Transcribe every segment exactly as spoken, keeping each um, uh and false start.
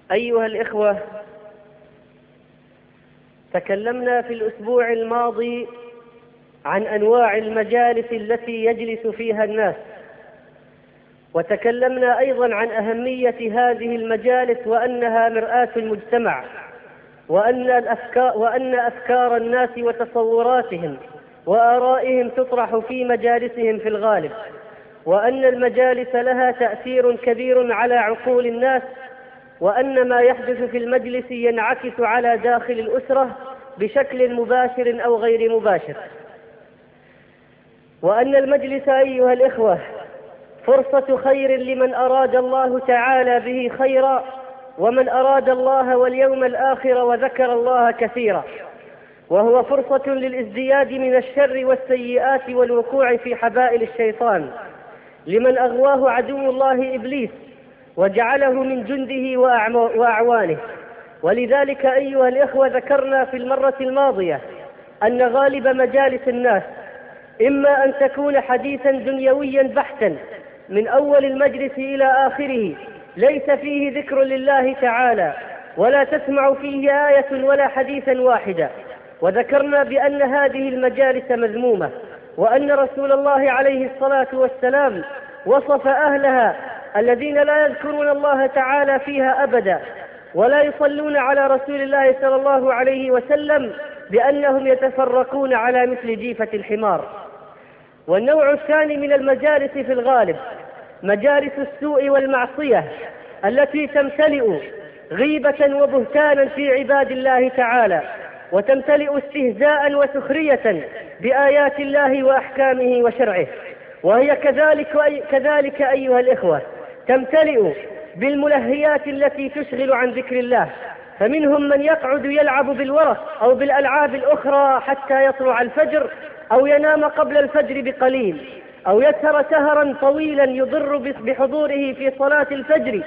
أيها الإخوة، تكلمنا في الأسبوع الماضي عن أنواع المجالس التي يجلس فيها الناس، وتكلمنا أيضا عن أهمية هذه المجالس وأنها مرآة المجتمع، وأن الأفكار, وأن أفكار الناس وتصوراتهم وآرائهم تطرح في مجالسهم في الغالب، وأن المجالس لها تأثير كبير على عقول الناس، وأن ما يحدث في المجلس ينعكس على داخل الأسرة بشكل مباشر أو غير مباشر، وأن المجلس أيها الإخوة فرصة خير لمن أراد الله تعالى به خيرا، ومن أراد الله واليوم الآخر وذكر الله كثيرا، وهو فرصة للازدياد من الشر والسيئات والوقوع في حبائل الشيطان لمن أغواه عدو الله إبليس وجعله من جنده وأعوانه. ولذلك أيها الإخوة ذكرنا في المرة الماضية أن غالب مجالس الناس إما أن تكون حديثا دنيويا بحتا من أول المجلس إلى آخره ليس فيه ذكر لله تعالى، ولا تسمع فيه آية ولا حديثا واحدا، وذكرنا بأن هذه المجالس مذمومة، وأن رسول الله عليه الصلاة والسلام وصف أهلها الذين لا يذكرون الله تعالى فيها أبدا ولا يصلون على رسول الله صلى الله عليه وسلم بأنهم يتفرقون على مثل جيفة الحمار. والنوع الثاني من المجالس في الغالب مجالس السوء والمعصية التي تمتلئ غيبة وبهتانا في عباد الله تعالى، وتمتلئ استهزاء وسخرية بآيات الله وأحكامه وشرعه، وهي كذلك, كذلك أيها الإخوة تمتلئ بالملهيات التي تشغل عن ذكر الله، فمنهم من يقعد يلعب بالورق أو بالألعاب الأخرى حتى يطلع الفجر، أو ينام قبل الفجر بقليل، أو يسهر سهرا طويلا يضر بحضوره في صلاة الفجر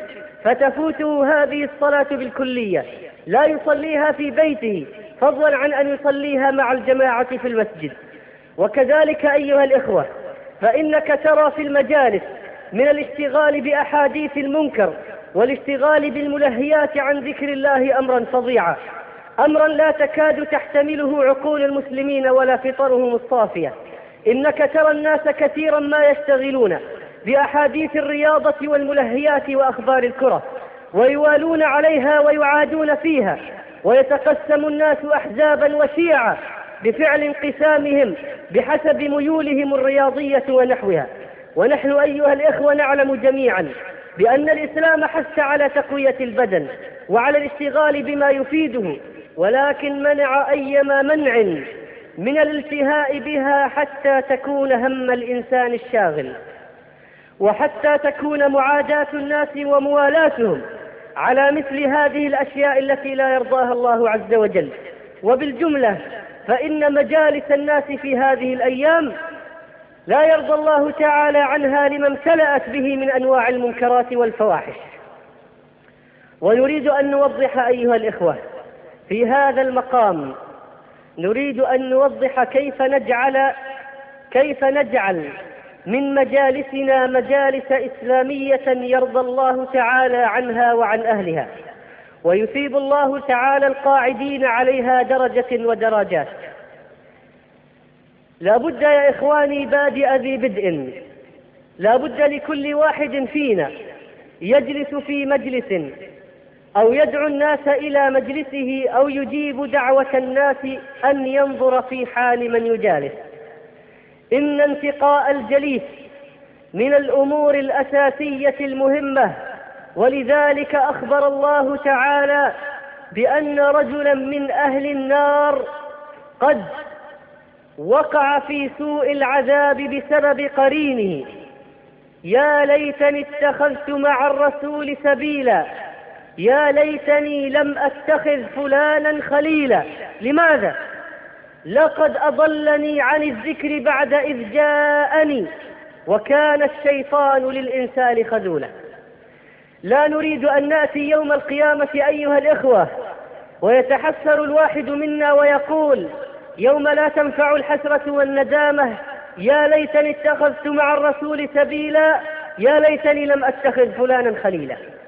فتفوته هذه الصلاة بالكلية، لا يصليها في بيته فضلا عن أن يصليها مع الجماعة في المسجد. وكذلك أيها الإخوة فإنك ترى في المجالس من الاشتغال بأحاديث المنكر والاشتغال بالملهيات عن ذكر الله أمرا فظيعا، أمرا لا تكاد تحتمله عقول المسلمين ولا فطرهم الصافية. إنك ترى الناس كثيرا ما يشتغلون بأحاديث الرياضة والملهيات وأخبار الكرة، ويوالون عليها ويعادون فيها، ويتقسم الناس أحزابا وشيعا بفعل انقسامهم بحسب ميولهم الرياضية ونحوها. ونحن أيها الإخوة نعلم جميعا بأن الإسلام حث على تقوية البدن وعلى الاشتغال بما يفيده، ولكن منع أيما منع من الالتهاء بها حتى تكون هم الإنسان الشاغل، وحتى تكون معاداة الناس وموالاتهم على مثل هذه الأشياء التي لا يرضاها الله عز وجل. وبالجملة فإن مجالس الناس في هذه الأيام لا يرضى الله تعالى عنها لما امتلأت به من أنواع المنكرات والفواحش. ونريد أن نوضح أيها الإخوة في هذا المقام، نريد أن نوضح كيف نجعل كيف نجعل من مجالسنا مجالس إسلامية يرضى الله تعالى عنها وعن أهلها، ويثيب الله تعالى القاعدين عليها درجة ودرجات. لا بد يا إخواني بادئ ذي بدء، لا بد لكل واحد فينا يجلس في مجلس أو يدعو الناس إلى مجلسه أو يجيب دعوة الناس أن ينظر في حال من يجالس. إن انتقاء الجليس من الأمور الأساسية المهمة، ولذلك أخبر الله تعالى بأن رجلا من أهل النار قد وقع في سوء العذاب بسبب قرينه. يا ليتني اتخذت مع الرسول سبيلا، يا ليتني لم أتخذ فلانا خليلا. لماذا؟ لقد أضلني عن الذكر بعد إذ جاءني وكان الشيطان للإنسان خذولا. لا نريد أن نأتي يوم القيامة أيها الإخوة ويتحسر الواحد منا ويقول يوم لا تنفع الحسرة والندامة يا ليتني اتخذت مع الرسول سبيلا، يا ليتني لم أتخذ فلانا خليلا.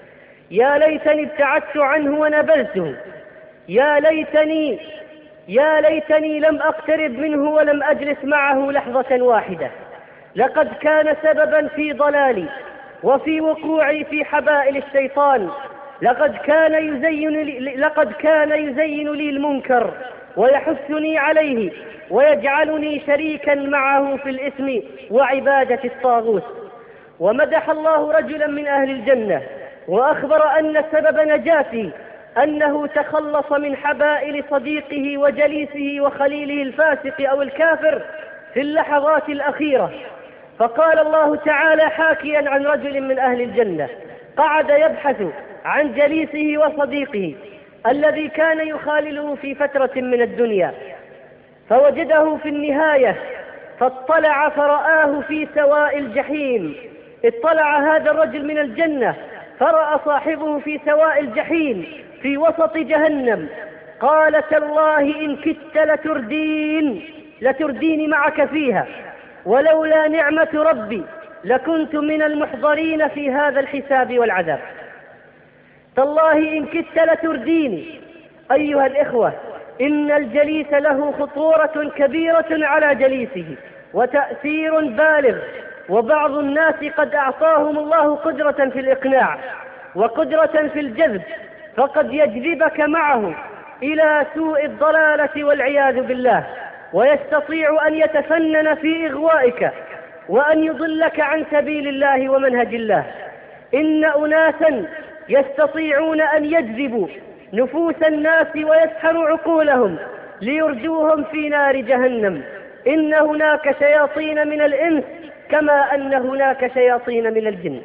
يا ليتني ابتعدت عنه ونبذته، يا ليتني يا ليتني لم أقترب منه ولم أجلس معه لحظة واحدة. لقد كان سببا في ضلالي وفي وقوعي في حبائل الشيطان. لقد كان يزين لي, لقد كان يزين لي المنكر ويحثني عليه ويجعلني شريكا معه في الإثم وعبادة الطاغوت. ومدح الله رجلا من أهل الجنة وأخبر أن سبب نجاته أنه تخلص من حبائل صديقه وجليسه وخليله الفاسق أو الكافر في اللحظات الأخيرة. فقال الله تعالى حاكيا عن رجل من أهل الجنة قعد يبحث عن جليسه وصديقه الذي كان يخالله في فترة من الدنيا، فوجده في النهاية فاطلع فرآه في سواء الجحيم. اطلع هذا الرجل من الجنة فرأى صاحبه في سواء الجحيم في وسط جهنم. قال تالله إن كدت لتردين لترديني معك فيها، ولولا نعمة ربي لكنت من المحضرين في هذا الحساب والعذاب. تالله إن كدت لترديني. أيها الإخوة، إن الجليس له خطورة كبيرة على جليسه وتأثير بالغ، وبعض الناس قد أعطاهم الله قدرة في الإقناع وقدرة في الجذب، فقد يجذبك معه إلى سوء الضلالة والعياذ بالله، ويستطيع أن يتفنن في إغوائك وأن يضلك عن سبيل الله ومنهج الله. إن أناسا يستطيعون أن يجذبوا نفوس الناس ويسحروا عقولهم ليرجوهم في نار جهنم. إن هناك شياطين من الإنس كما أن هناك شياطين من الجن.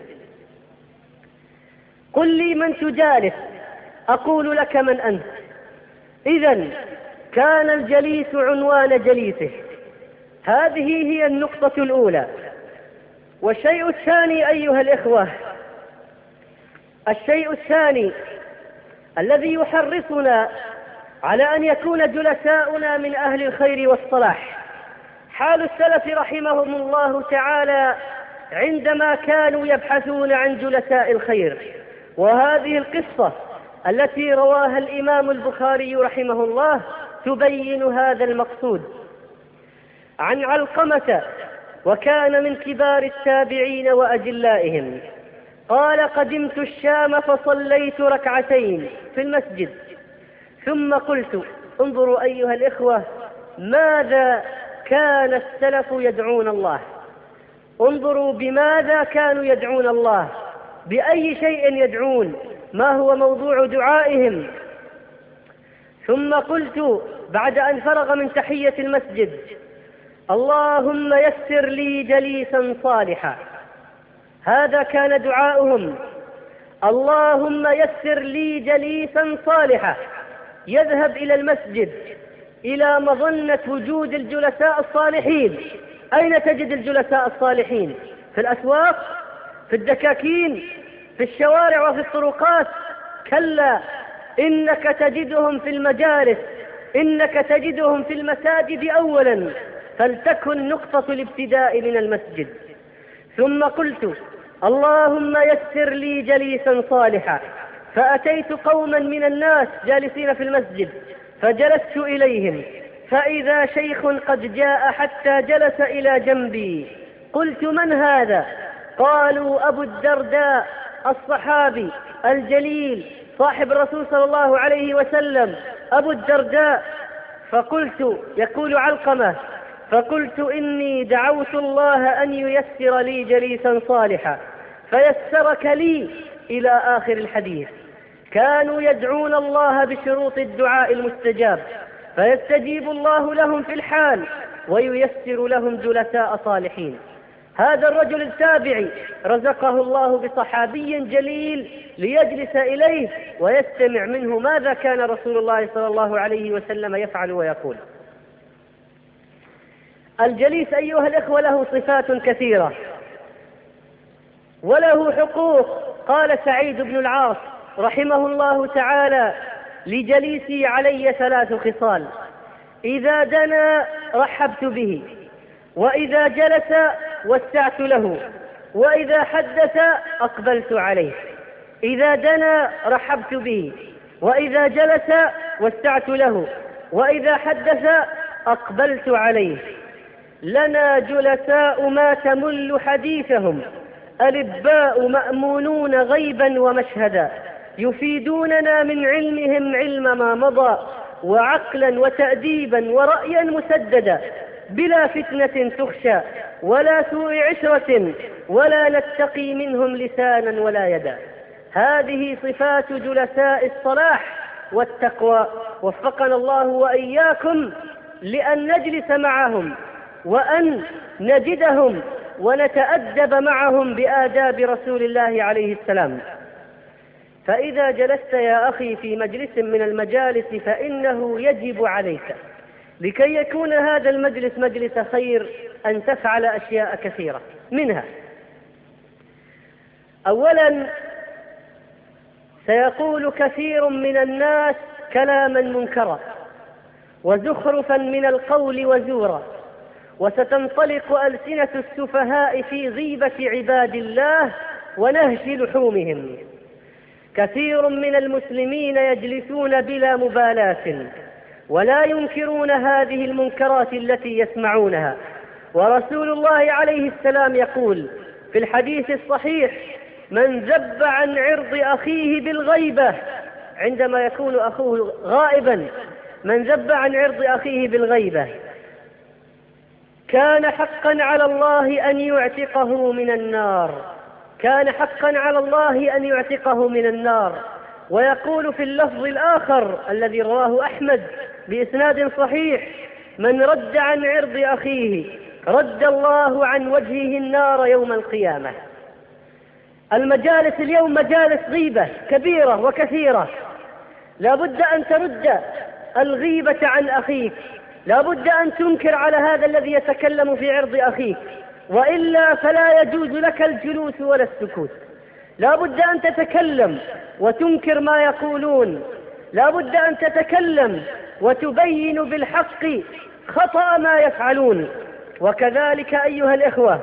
قل لي من تجالس أقول لك من أنت. إذن كان الجليس عنوان جليسه. هذه هي النقطة الأولى. والشيء الثاني أيها الإخوة، الشيء الثاني الذي يحرصنا على أن يكون جلساؤنا من أهل الخير والصلاح حال السلف رحمهم الله تعالى عندما كانوا يبحثون عن جلساء الخير. وهذه القصة التي رواها الإمام البخاري رحمه الله تبين هذا المقصود. عن علقمة وكان من كبار التابعين وأجلائهم قال قدمت الشام فصليت ركعتين في المسجد ثم قلت انظروا أيها الإخوة ماذا كان السلف يدعون الله، انظروا بماذا كانوا يدعون الله، بأي شيء يدعون، ما هو موضوع دعائهم. ثم قلت بعد أن فرغ من تحية المسجد اللهم يسر لي جليسا صالحا. هذا كان دعاؤهم، اللهم يسر لي جليسا صالحا. يذهب إلى المسجد إلى مظنة وجود الجلساء الصالحين. أين تجد الجلساء الصالحين؟ في الأسواق، في الدكاكين، في الشوارع وفي الطرقات؟ كلا، إنك تجدهم في المجالس، إنك تجدهم في المساجد أولا، فلتكن نقطة الابتداء من المسجد. ثم قلت اللهم يسر لي جليسا صالحا. فأتيت قوما من الناس جالسين في المسجد فجلست إليهم فإذا شيخ قد جاء حتى جلس إلى جنبي. قلت من هذا؟ قالوا أبو الدرداء الصحابي الجليل صاحب الرسول صلى الله عليه وسلم، أبو الدرداء. فقلت، يقول علقمة، فقلت إني دعوت الله أن ييسر لي جليسا صالحا فيسرك لي إلى آخر الحديث. كانوا يدعون الله بشروط الدعاء المستجاب فيستجيب الله لهم في الحال وييسر لهم جلساء صالحين. هذا الرجل التابعي رزقه الله بصحابي جليل ليجلس إليه ويستمع منه ماذا كان رسول الله صلى الله عليه وسلم يفعل ويقول. الجليس أيها الإخوة له صفات كثيرة وله حقوق. قال سعيد بن العاص رحمه الله تعالى لجليسي علي ثلاث خصال: إذا دنا رحبت به، وإذا جلس وسعت له، وإذا حدث أقبلت عليه. إذا دنا رحبت به، وإذا جلس وسعت له، وإذا حدث أقبلت عليه. لنا جلساء ما تمل حديثهم، ألباء مأمونون غيبا ومشهدا، يفيدوننا من علمهم علم ما مضى، وعقلا وتأديبا ورأيا مسددا، بلا فتنة تخشى ولا سوء عشرة، ولا نتقي منهم لسانا ولا يدا. هذه صفات جلساء الصلاح والتقوى، وفقنا الله وإياكم لأن نجلس معهم وأن نجدهم ونتأدب معهم بآداب رسول الله عليه السلام. فإذا جلست يا أخي في مجلس من المجالس فإنه يجب عليك لكي يكون هذا المجلس مجلس خير أن تفعل أشياء كثيرة. منها: أولا، سيقول كثير من الناس كلاما منكرا وزخرفا من القول وزورا، وستنطلق ألسنة السفهاء في غيبة عباد الله ونهش لحومهم. كثير من المسلمين يجلسون بلا مبالاة ولا ينكرون هذه المنكرات التي يسمعونها، ورسول الله عليه السلام يقول في الحديث الصحيح: من ذب عن عرض أخيه بالغيبة، عندما يكون أخوه غائبا، من ذب عن عرض أخيه بالغيبة كان حقا على الله أن يعتقه من النار، كان حقا على الله أن يعتقه من النار. ويقول في اللفظ الآخر الذي رواه أحمد بإسناد صحيح: من رد عن عرض أخيه رد الله عن وجهه النار يوم القيامة. المجالس اليوم مجالس غيبة كبيرة وكثيرة، لا بد أن ترد الغيبة عن أخيك، لا بد أن تنكر على هذا الذي يتكلم في عرض أخيك، وإلا فلا يجوز لك الجلوس ولا السكوت. لا بد أن تتكلم وتنكر ما يقولون، لا بد أن تتكلم وتبين بالحق خطأ ما يفعلون. وكذلك أيها الإخوة،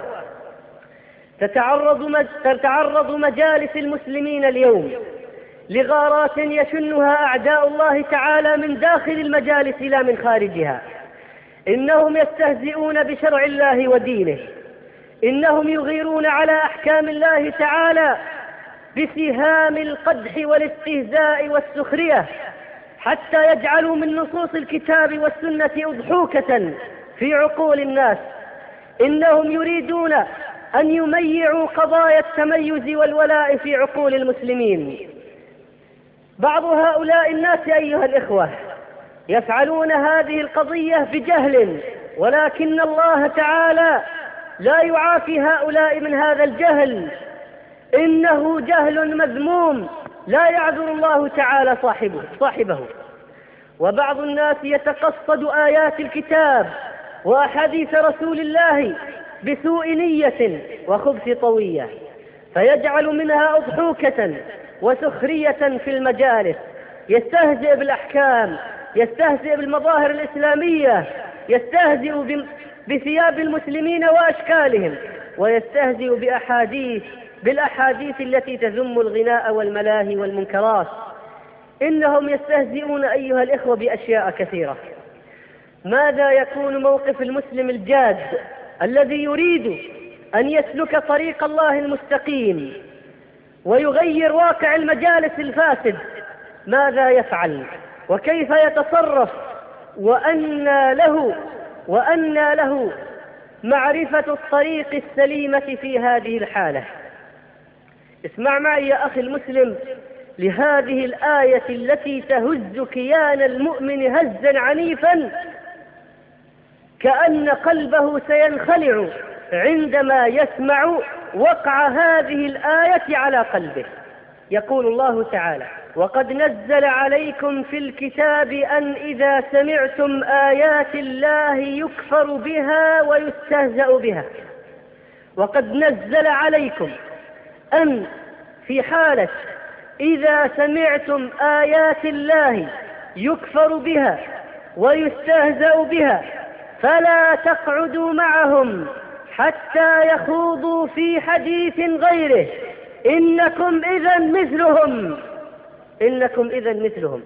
تتعرض تتعرض مجالس المسلمين اليوم لغارات يشنها أعداء الله تعالى من داخل المجالس لا من خارجها. إنهم يستهزئون بشرع الله ودينه، إنهم يغيرون على أحكام الله تعالى بسهام القدح والاستهزاء والسخرية، حتى يجعلوا من نصوص الكتاب والسنة أضحوكة في عقول الناس. إنهم يريدون أن يميعوا قضايا التميز والولاء في عقول المسلمين. بعض هؤلاء الناس أيها الإخوة يفعلون هذه القضية بجهل، ولكن الله تعالى لا يعافي هؤلاء من هذا الجهل، إنه جهل مذموم لا يعذر الله تعالى صاحبه, صاحبه. وبعض الناس يتقصد آيات الكتاب وأحاديث رسول الله بسوء نية وخبث طوية، فيجعل منها أضحوكة وسخرية في المجالس، يستهزئ بالأحكام، يستهزئ بالمظاهر الإسلامية، يستهزئ بثياب المسلمين وأشكالهم، ويستهزئ بأحاديث بالأحاديث التي تذم الغناء والملاهي والمنكرات. إنهم يستهزئون أيها الإخوة بأشياء كثيرة. ماذا يكون موقف المسلم الجاد الذي يريد أن يسلك طريق الله المستقيم ويغير واقع المجالس الفاسد؟ ماذا يفعل وكيف يتصرف؟ وأنى له وأنى له معرفة الطريق السليمة في هذه الحالة. اسمع معي يا أخي المسلم لهذه الآية التي تهز كيان المؤمن هزا عنيفا كأن قلبه سينخلع عندما يسمع وقع هذه الآية على قلبه. يقول الله تعالى: وقد نزل عليكم في الكتاب أن إذا سمعتم آيات الله يكفر بها ويستهزأ بها. وقد نزل عليكم أن في حالة إذا سمعتم آيات الله يكفر بها ويستهزأ بها فلا تقعدوا معهم حتى يخوضوا في حديث غيره إنكم إذا مثلهم إنكم إذا مثلهم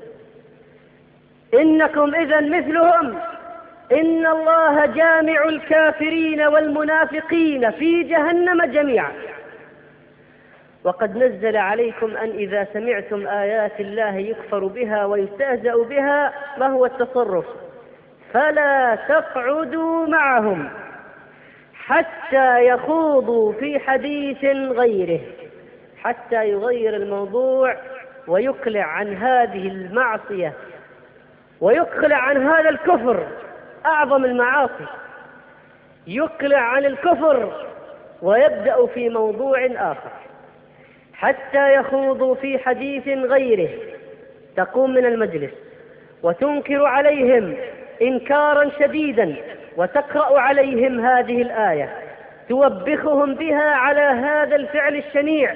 إنكم إذا مثلهم إن الله جامع الكافرين والمنافقين في جهنم جميعا. وقد نزل عليكم أن إذا سمعتم آيات الله يكفر بها ويستهزأ بها ما هو التصرف؟ فلا تقعدوا معهم حتى يخوضوا في حديث غيره، حتى يغير الموضوع ويقلع عن هذه المعصية ويقلع عن هذا الكفر، أعظم المعاصي، يقلع عن الكفر ويبدأ في موضوع آخر، حتى يخوضوا في حديث غيره. تقوم من المجلس وتنكر عليهم إنكارا شديدا وتقرأ عليهم هذه الآية توبخهم بها على هذا الفعل الشنيع.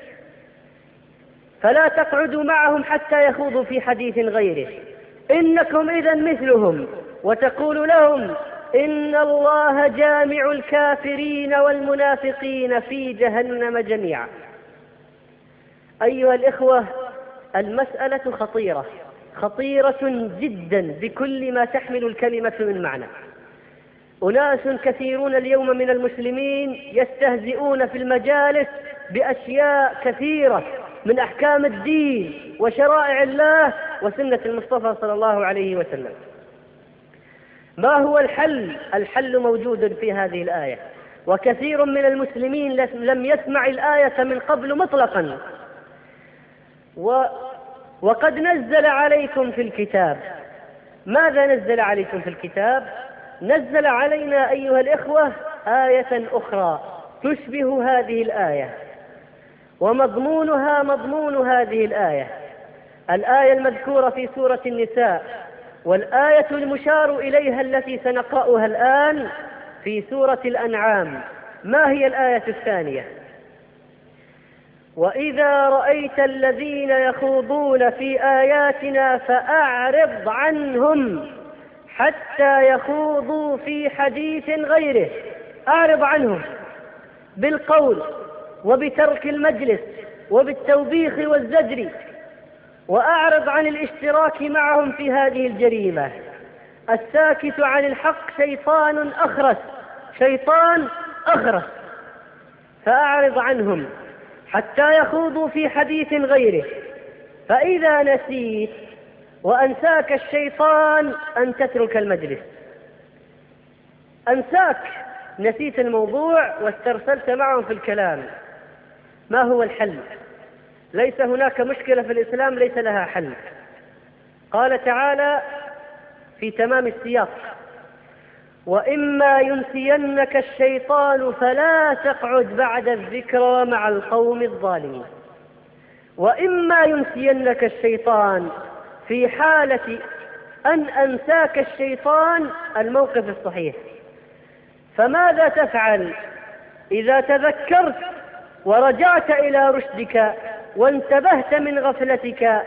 فلا تقعدوا معهم حتى يخوضوا في حديث غيره إنكم إذا مثلهم، وتقول لهم إن الله جامع الكافرين والمنافقين في جهنم جميعا. أيها الإخوة، المسألة خطيرة خطيرة جدا بكل ما تحمل الكلمة من معنى. أناس كثيرون اليوم من المسلمين يستهزئون في المجالس بأشياء كثيرة من أحكام الدين وشرائع الله وسنة المصطفى صلى الله عليه وسلم. ما هو الحل؟ الحل موجود في هذه الآية، وكثير من المسلمين لم يسمع الآية من قبل مطلقا. و وقد نزل عليكم في الكتاب. ماذا نزل عليكم في الكتاب؟ نزل علينا أيها الإخوة آية أخرى تشبه هذه الآية، ومضمونها مضمون هذه الآية، الآية المذكورة في سورة النساء، والآية المشار إليها التي سنقرأها الآن في سورة الأنعام. ما هي الآية الثانية؟ وإذا رأيت الذين يخوضون في آياتنا فأعرض عنهم حتى يخوضوا في حديث غيره. أعرض عنهم بالقول وبترك المجلس وبالتوبيخ والزجر، وأعرض عن الاشتراك معهم في هذه الجريمة. الساكت عن الحق شيطان أخرس شيطان أخرس فأعرض عنهم حتى يخوضوا في حديث غيره. فإذا نسيت وأنساك الشيطان أن تترك المجلس، أنساك، نسيت الموضوع واسترسلت معهم في الكلام. ما هو الحل؟ ليس هناك مشكلة في الإسلام ليس لها حل. قال تعالى في تمام السياق: وإما ينسينك الشيطان فلا تقعد بعد الذكرى مع القوم الظالمين. وإما ينسينك الشيطان في حالة أن أنساك الشيطان الموقف الصحيح. فماذا تفعل إذا تذكرت ورجعت إلى رشدك وانتبهت من غفلتك؟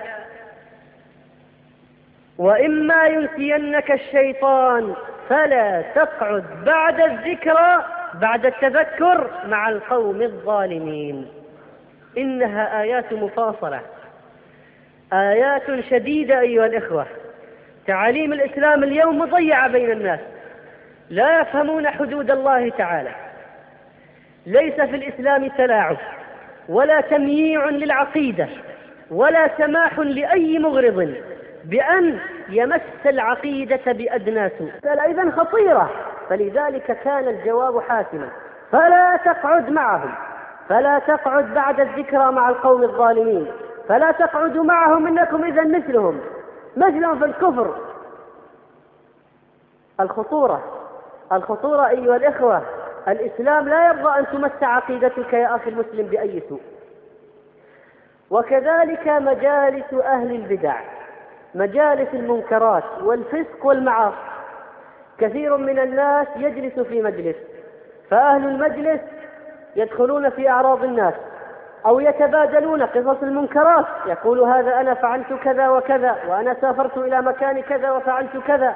وإما ينسينك الشيطان فلا تقعد بعد الذكرى، بعد التذكر، مع القوم الظالمين. إنها آيات مفاصلة، آيات شديدة أيها الإخوة. تعاليم الإسلام اليوم مضيعة بين الناس، لا يفهمون حدود الله تعالى. ليس في الإسلام تلاعب ولا تمييع للعقيدة ولا سماح لأي مغرض بأن يمس العقيدة بأدنى سوء. إذن خطيرة، فلذلك كان الجواب حاسما: فلا تقعد معهم، فلا تقعد بعد الذكرى مع القوم الظالمين، فلا تقعدوا معهم إنكم إذن مثلهم مثلهم في الكفر. الخطورة الخطورة أيها الإخوة، الإسلام لا يرضى أن تمس عقيدتك يا أخي المسلم بأي سوء. وكذلك مجالس أهل البدع، مجالس المنكرات والفسق والمعاصي. كثير من الناس يجلس في مجلس، فأهل المجلس يدخلون في أعراض الناس أو يتبادلون قصص المنكرات، يقول هذا أنا فعلت كذا وكذا، وأنا سافرت إلى مكان كذا وفعلت كذا،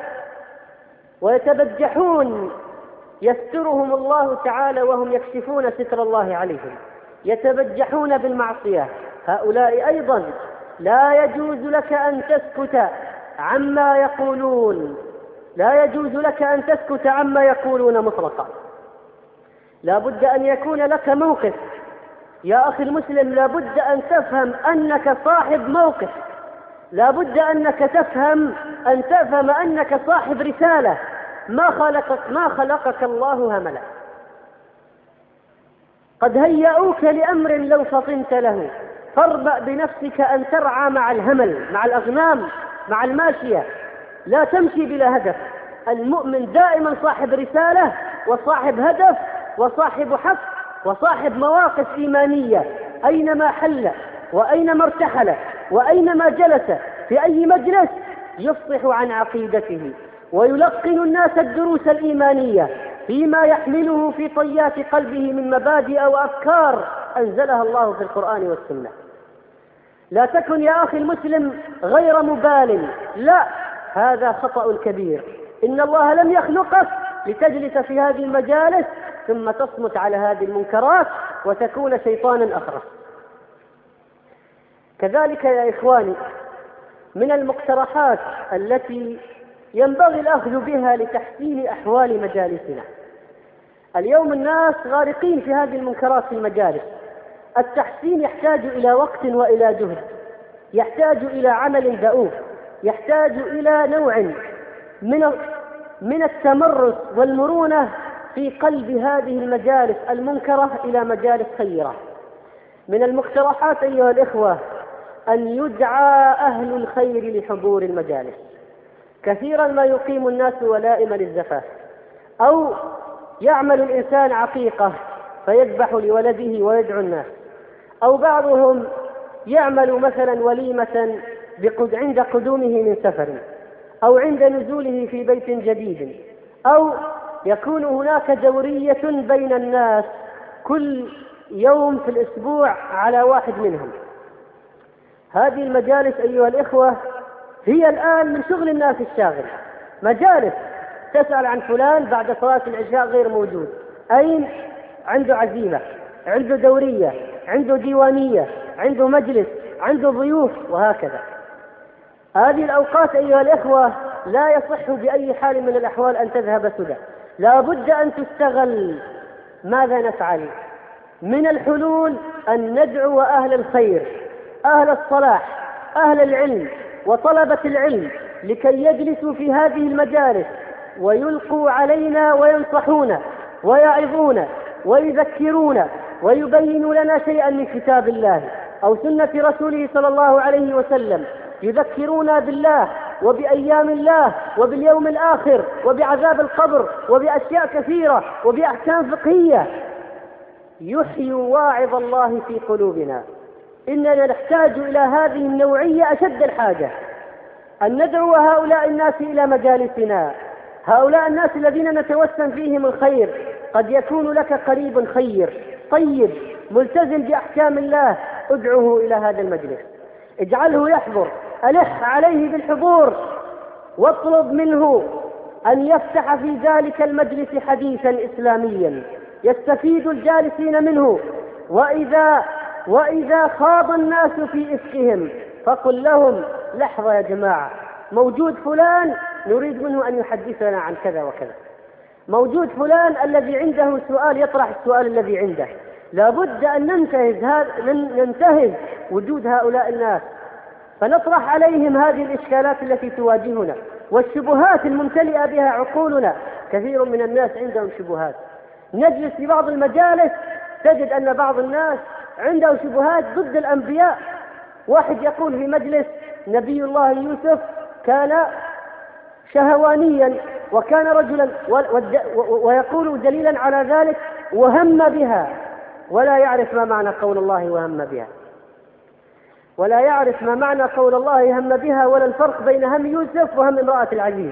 ويتبجحون يسترهم الله تعالى وهم يكشفون ستر الله عليهم. يتبجحون بالمعصية، هؤلاء أيضا لا يجوز لك أن تسكت عما يقولون، لا يجوز لك أن تسكت عما يقولون مطلقا. لا بد أن يكون لك موقف يا أخي المسلم، لا بد أن تفهم أنك صاحب موقف، لا بد أنك تفهم أن تفهم أنك صاحب رسالة. ما خلقك ما خلقك الله هملا، قد هيئوك لأمر لو فطنت له، فاربأ بنفسك أن ترعى مع الهمل، مع الأغنام، مع الماشية، لا تمشي بلا هدف. المؤمن دائما صاحب رسالة وصاحب هدف وصاحب حق وصاحب مواقف إيمانية، أينما حل وأينما ارتحل وأينما جلس في أي مجلس يفصح عن عقيدته ويلقن الناس الدروس الإيمانية فيما يحمله في طيات قلبه من مبادئ وأفكار أنزلها الله في القرآن والسنة. لا تكن يا أخي المسلم غير مبال، لا، هذا خطأ كبير. إن الله لم يخلقك لتجلس في هذه المجالس ثم تصمت على هذه المنكرات وتكون شيطانا أخرس. كذلك يا إخواني، من المقترحات التي ينبغي الأخذ بها لتحسين أحوال مجالسنا، اليوم الناس غارقين في هذه المنكرات في المجالس. التحسين يحتاج إلى وقت وإلى جهد، يحتاج إلى عمل دؤوب، يحتاج إلى نوع من من التمرس والمرونة في قلب هذه المجالس المنكرة إلى مجالس خيرة. من المقترحات أيها الإخوة أن يدعى أهل الخير لحضور المجالس. كثيرا ما يقيم الناس ولائم للزفاف، أو يعمل الإنسان عقيقة فيذبح لولده ويدعو الناس، أو بعضهم يعمل مثلا وليمة عند قدومه من سفر، أو عند نزوله في بيت جديد، أو يكون هناك دورية بين الناس كل يوم في الأسبوع على واحد منهم. هذه المجالس أيها الإخوة هي الآن من شغل الناس الشاغل، مجالس تسأل عن فلان بعد صلاة العشاء غير موجود، أين؟ عنده عزيمة، عنده دورية، عنده ديوانية، عنده مجلس، عنده ضيوف، وهكذا. هذه الأوقات أيها الإخوة لا يصح بأي حال من الأحوال أن تذهب سدى، لا بد أن تستغل. ماذا نفعل؟ من الحلول أن ندعو أهل الخير، أهل الصلاح، أهل العلم وطلبة العلم لكي يجلسوا في هذه المجالس ويلقوا علينا وينصحون ويعظون ويذكرون ويبينوا لنا شيئا من كتاب الله أو سنة رسوله صلى الله عليه وسلم، يذكرونا بالله وبأيام الله وباليوم الآخر وبعذاب القبر وبأشياء كثيرة وبأحكام فقهية يحيي واعظ الله في قلوبنا. إننا نحتاج إلى هذه النوعية أشد الحاجة، أن ندعو هؤلاء الناس إلى مجالسنا، هؤلاء الناس الذين نتوسم فيهم الخير. قد يكون لك قريب خير طيب ملتزم بأحكام الله، ادعوه إلى هذا المجلس، اجعله يحضر، ألح عليه بالحضور، واطلب منه أن يفتح في ذلك المجلس حديثا إسلاميا يستفيد الجالسين منه. وإذا وإذا خاض الناس في إفكهم فقل لهم لحظة يا جماعة، موجود فلان نريد منه أن يحدثنا عن كذا وكذا، موجود فلان الذي عنده سؤال يطرح السؤال الذي عنده. لابد أن ننتهز, ننتهز وجود هؤلاء الناس فنطرح عليهم هذه الإشكالات التي تواجهنا والشبهات الممتلئة بها عقولنا. كثير من الناس عندهم شبهات، نجلس في بعض المجالس تجد أن بعض الناس عنده شبهات ضد الأنبياء. واحد يقول في مجلس نبي الله يوسف كان شهوانيا وكان رجلا، ويقول دليلا على ذلك وهم بها، ولا يعرف ما معنى قول الله وهم بها، ولا يعرف ما معنى قول الله هم بها، ولا الفرق بين هم يوسف وهم امرأة العزيز.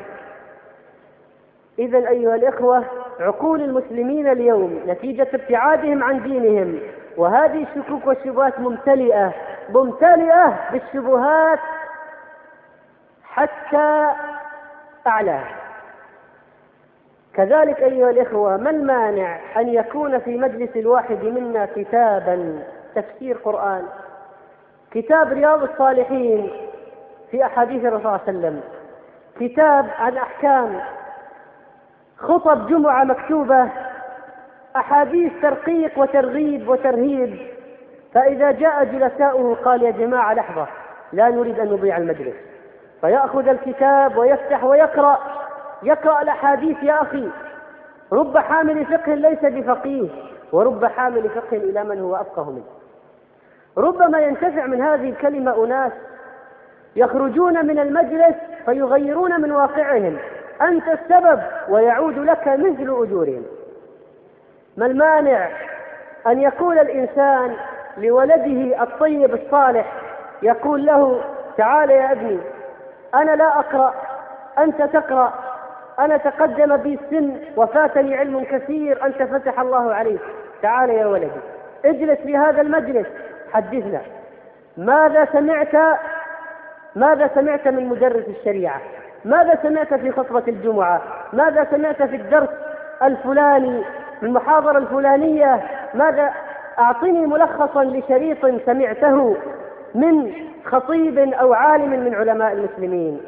إذن أيها الإخوة، عقول المسلمين اليوم نتيجة ابتعادهم عن دينهم وهذه الشكوك والشبهات ممتلئة ممتلئة بالشبهات حتى أعلاها. كذلك أيها الإخوة، ما المانع أن يكون في مجلس الواحد منا كتابا تفسير قرآن، كتاب رياض الصالحين في أحاديث الرسول صلى الله عليه وسلم، كتاب عن أحكام، خطب جمعة مكتوبة، أحاديث ترقيق وترغيب وترهيب، فإذا جاء جلساؤه قال يا جماعة لحظة، لا نريد أن نضيع المجلس، فيأخذ الكتاب ويفتح ويقرأ يقرأ الأحاديث. يا أخي، رب حامل فقه ليس بفقيه، ورب حامل فقه إلى من هو أفقه منه. ربما ينتفع من هذه الكلمة أناس يخرجون من المجلس فيغيرون من واقعهم، أنت السبب، ويعود لك مثل أجورهم. ما المانع أن يقول الإنسان لولده الطيب الصالح، يقول له تعال يا ابني، أنا لا أقرأ، أنت تقرأ، أنا تقدم بي السن وفاتني علم كثير، أنت فتح الله عليك، تعال يا ولدي اجلس في هذا المجلس، حدثنا ماذا سمعت ماذا سمعت من مدرس الشريعة، ماذا سمعت في خطبة الجمعة، ماذا سمعت في الدرس الفلاني، في المحاضرة الفلانية، ماذا، أعطني ملخصا لشريط سمعته من خطيب أو عالم من علماء المسلمين.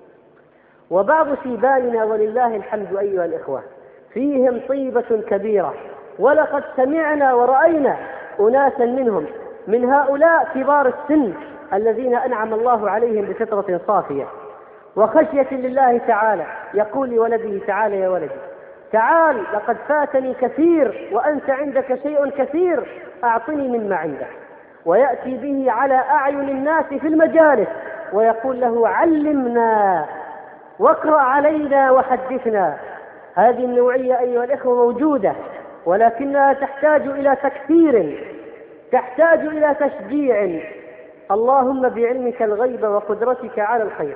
وبعض شيباننا ولله الحمد أيها الإخوة فيهم طيبة كبيرة، ولقد سمعنا ورأينا أناسا منهم من هؤلاء كبار السن الذين أنعم الله عليهم بفطرة صافية وخشية لله تعالى، يقول لولده تعال يا ولدي، تعال لقد فاتني كثير وأنت عندك شيء كثير، أعطني مما عندك، ويأتي به على أعين الناس في المجالس ويقول له علمنا واقرأ علينا وحدثنا. هذه النوعية أيها الإخوة موجودة، ولكنها تحتاج إلى تكثير، تحتاج إلى تشجيع. اللهم بعلمك الغيب وقدرتك على الخير،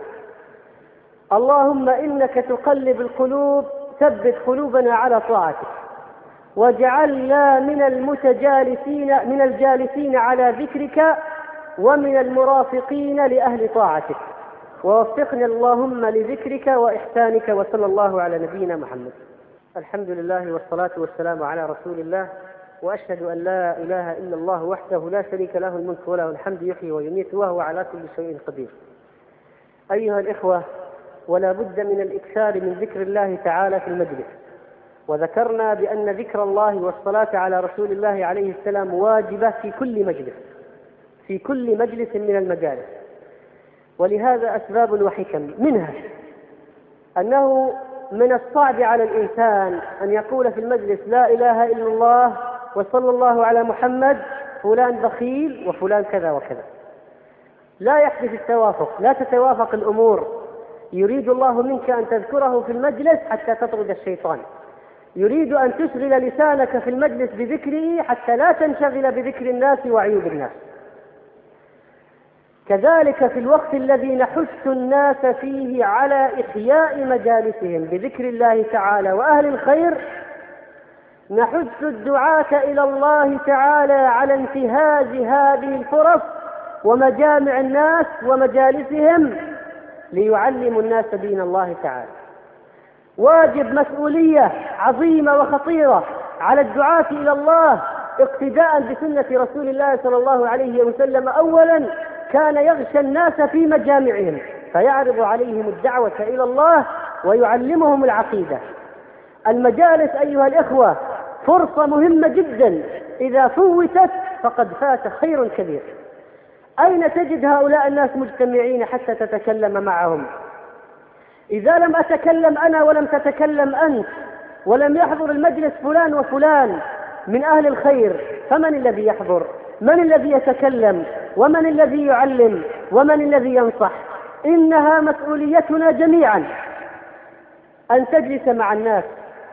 اللهم إنك تقلب القلوب، ثبت قلوبنا على طاعتك، واجعلنا من المتجالسين من الجالسين على ذكرك ومن المرافقين لأهل طاعتك، ووفقنا اللهم لذكرك وإحسانك، وصلى الله على نبينا محمد. الحمد لله والصلاة والسلام على رسول الله، وأشهد أن لا إله إلا الله وحده لا شريك له الملك وله الحمد يحيي ويميت وهو على كل شيء قدير. أيها الإخوة، ولا بد من الإكثار من ذكر الله تعالى في المجلس، وذكرنا بأن ذكر الله والصلاة على رسول الله عليه السلام واجبة في كل مجلس في كل مجلس من المجالس، ولهذا أسباب وحكم، منها أنه من الصعب على الإنسان أن يقول في المجلس لا إله إلا الله وصلى الله على محمد، فلان بخيل وفلان كذا وكذا، لا يحدث التوافق، لا تتوافق الأمور. يريد الله منك أن تذكره في المجلس حتى تطرد الشيطان، يريد أن تشغل لسانك في المجلس بذكره حتى لا تنشغل بذكر الناس وعيوب الناس. كذلك في الوقت الذي نحث الناس فيه على إحياء مجالسهم بذكر الله تعالى وأهل الخير، نحث الدعاة إلى الله تعالى على انتهاز هذه الفرص ومجامع الناس ومجالسهم ليعلموا الناس دين الله تعالى. واجب، مسؤولية عظيمة وخطيرة على الدعاة إلى الله، اقتداء بسنة رسول الله صلى الله عليه وسلم. أولا كان يغشى الناس في مجامعهم فيعرض عليهم الدعوة إلى الله ويعلمهم العقيدة. المجالس أيها الإخوة فرصة مهمة جدا، إذا فوتت فقد فات خير كبير. أين تجد هؤلاء الناس مجتمعين حتى تتكلم معهم؟ إذا لم أتكلم أنا ولم تتكلم أنت ولم يحضر المجلس فلان وفلان من أهل الخير، فمن الذي يحضر؟ من الذي يتكلم؟ ومن الذي يعلم؟ ومن الذي ينصح؟ إنها مسؤوليتنا جميعا أن تجلس مع الناس،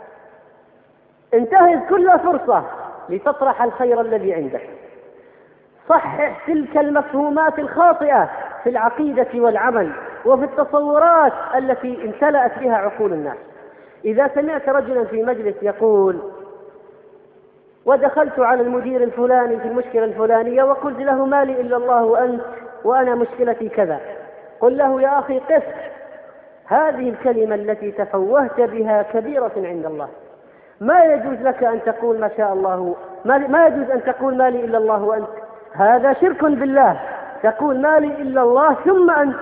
انتهز كل فرصة لتطرح الخير الذي عندك، صحح تلك المفهومات الخاطئة في العقيدة والعمل وفي التصورات التي امتلأت بها عقول الناس. إذا سمعت رجلا في مجلس يقول ودخلت على المدير الفلاني في المشكلة الفلانية وقلت له ما لي إلا الله وأنت وأنا مشكلتي كذا، قل له يا أخي قف، هذه الكلمة التي تفوهت بها كبيرة عند الله. ما يجوز لك أن تقول ما شاء الله، ما يجوز أن تقول ما لي إلا الله وأنت، هذا شرك بالله. تقول ما لي إلا الله ثم أنت،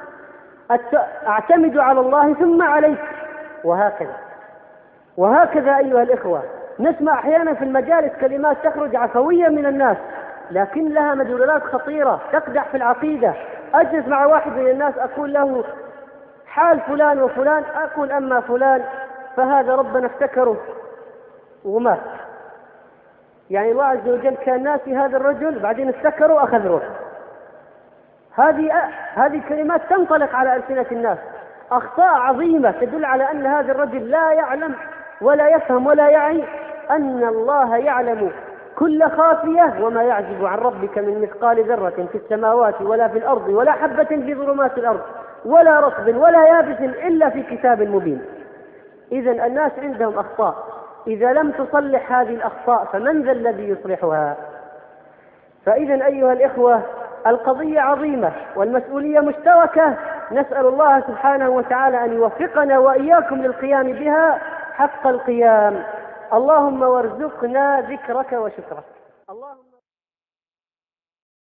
أعتمد على الله ثم عليك، وهكذا وهكذا. أيها الإخوة، نسمع أحيانا في المجالس كلمات تخرج عفوية من الناس لكن لها مدلولات خطيرة تقدح في العقيدة. أجلس مع واحد من الناس أقول له حال فلان وفلان، أقول أما فلان فهذا ربنا افتكره ومات، يعني الله عز وجل كان ناسي هذا الرجل بعدين افتكره وأخذ روح. هذه هذه الكلمات تنطلق على ألسنة الناس، أخطاء عظيمة تدل على أن هذا الرجل لا يعلم ولا يفهم ولا يعي أن الله يعلم كل خافية، وما يعزب عن ربك من مثقال ذرة في السماوات ولا في الأرض ولا حبة في ظلمات الأرض ولا رطب ولا يابس إلا في كتاب مبين. إذن الناس عندهم أخطاء، إذا لم تصلح هذه الأخطاء فمن ذا الذي يصلحها؟ فإذن أيها الإخوة، القضية عظيمة والمسؤولية مشتركة، نسأل الله سبحانه وتعالى أن يوفقنا وإياكم للقيام بها حق القيام. اللهم وارزقنا ذكرك وشكرك. اللهم